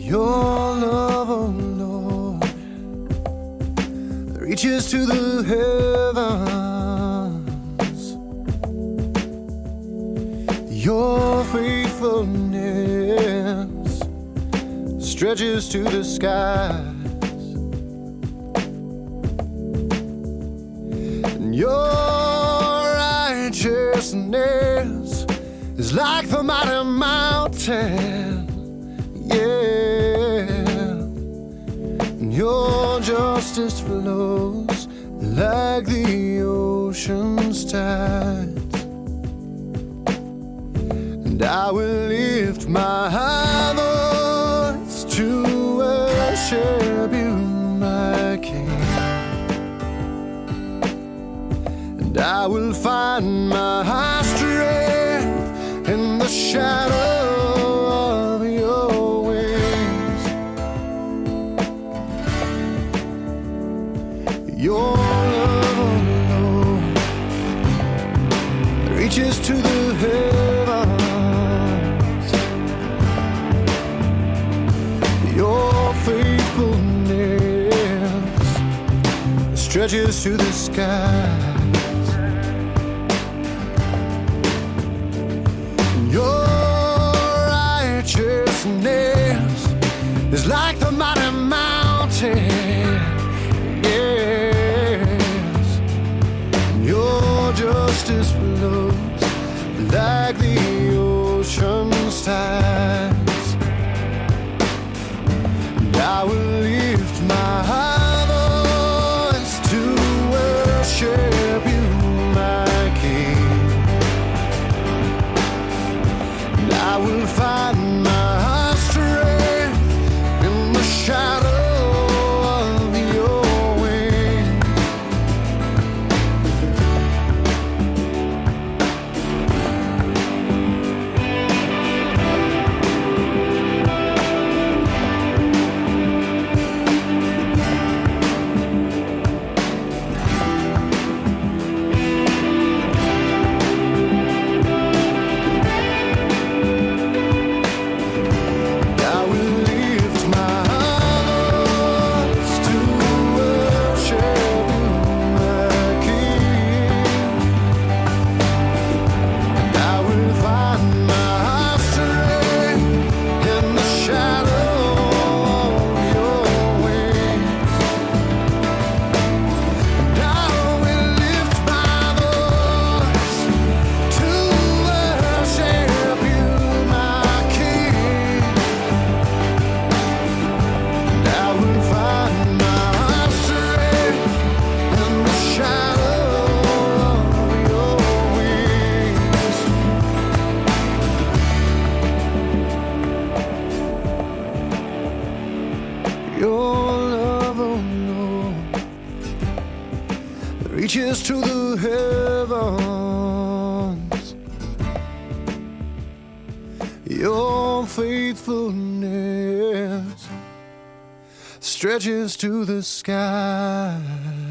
Your love, oh Lord, reaches to the heavens. Your faithfulness stretches to the skies. And your righteousness is like the mighty mountain. Yeah, and your justice flows like the ocean's tides. And I will lift my voice to worship you, my King. And I will find my strength in the shadow of your wings. Your love, oh Lord, reaches to the heavens. Your faithfulness stretches to the skies. Your righteousness is like the mighty mountain. Yes, your justice flows like the ocean's tides. And I will lift my voice to worship you, my King. And I will find my strength in the shadow of your wings. I will lift my voice to worship you, my King. And I will find my strength in the shadow of your wings. And I will lift my voice to worship you, my King. And I will find my strength in the shadow of your wings. Your love, oh Lord, reaches to the heavens. Your faithfulness stretches to the sky.